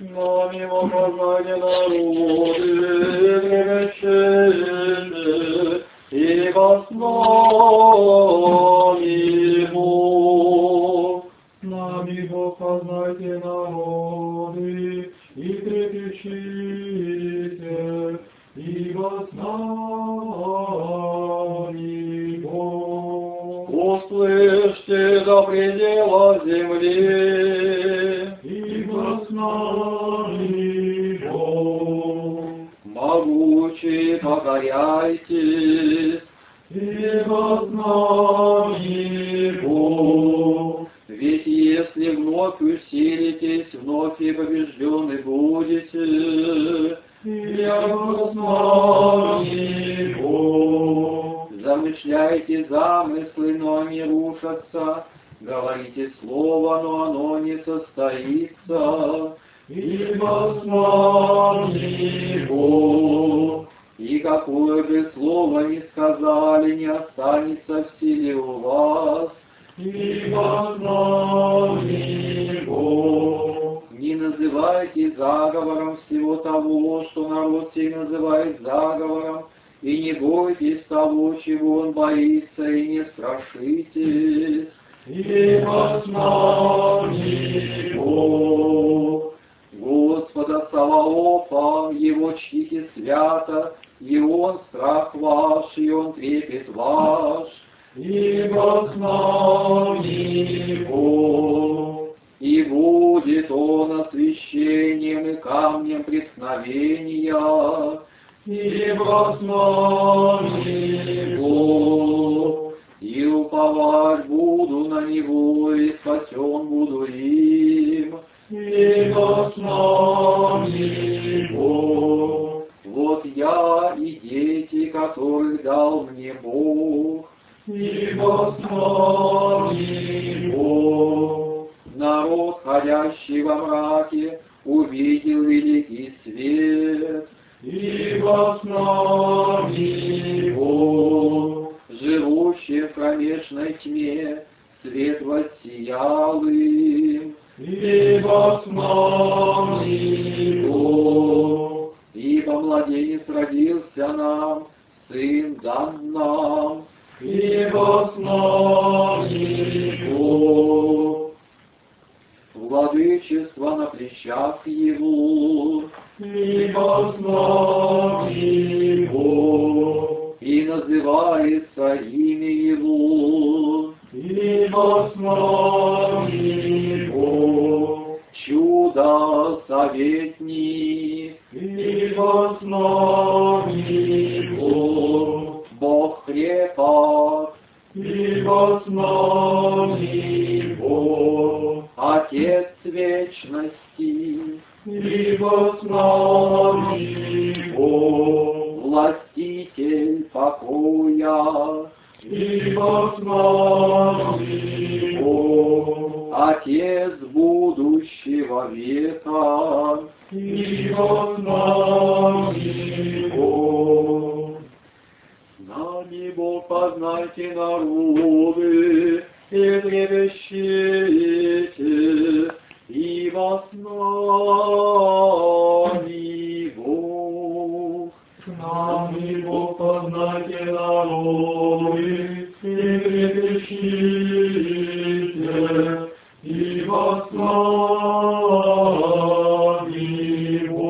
Нами во познание народы, священны, и во славе Бог. Нами Бог познайте народы, и трепещите, и во славе Бог. Услышьте до предела земли, и во славе Бог. Могучие покоряйтесь, и во славе Бог. Ведь если вновь усилитесь, вновь и побеждены будете, и во славе Бог. Замышляйте замыслы, но они рушатся, говорите слово, но оно не состоится, и во славе Бог. И какое бы слово ни сказали, не останется в силе у вас, и во славе Бог. Не называйте заговором всего того, что народ сей называет заговором, и не бойтесь того, чего он боится, и не страшитесь, и во славе Бог. Господа Саваофа, Его чтите свято, и Он страх ваш, и Он трепет ваш, и во славе Бог. И будет Он освящением и камнем преткновения, и во славе Бог. И уповать буду на Него, и спасен буду им, и во славе Бог. Вот я и дети, которых дал мне Бог, и во славе Бог. Народ, ходящий во мраке, увидел великий свет, и во славе Бог. Живущие в кромешной тьме, свет воссиял им, и во славе Бог. Ибо младенец родился нам, сын дан нам, и во славе Бог. Владычество на плечах Его, и во славе Бог. И называется имя Его, и во славе Бог. Чудо советник, и во славе Бог. Бог крепок, и во славе Бог. Отец вечности, и во славе Бог. Властитель покоя, и во славе Бог. Отец будущего века, и во славе Бог. С нами Бог познайте народы, и трепещите, и во славе Бог. С нами Бог познайте народы, и трепещите, и во славе Бог.